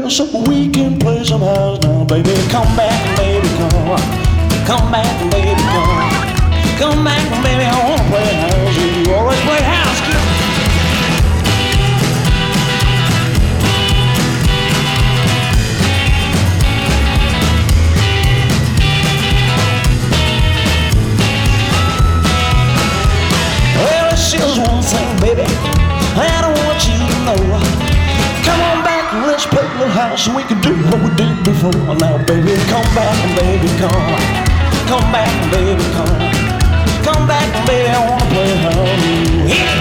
so we can play some house now, baby. Come back, baby, come. Come back, baby, come. Come back, baby, I wanna play house. You always play house, kid. Well, it's just one thing, baby, I don't want you to know. Come on back and let's play a little house so we can do what we did before. Now, baby, come back, baby, come. Come back, baby, come. Come back, baby, I wanna play house. Yeah.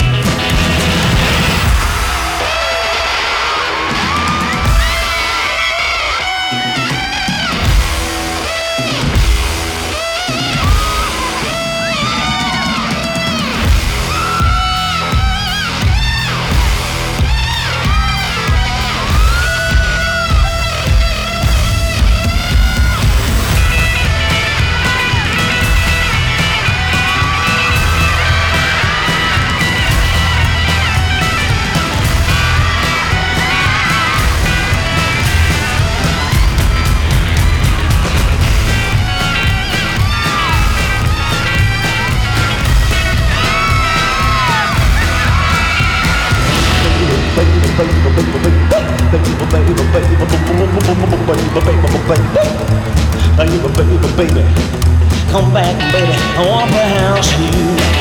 Baby, come back, baby, I wanna play house with you.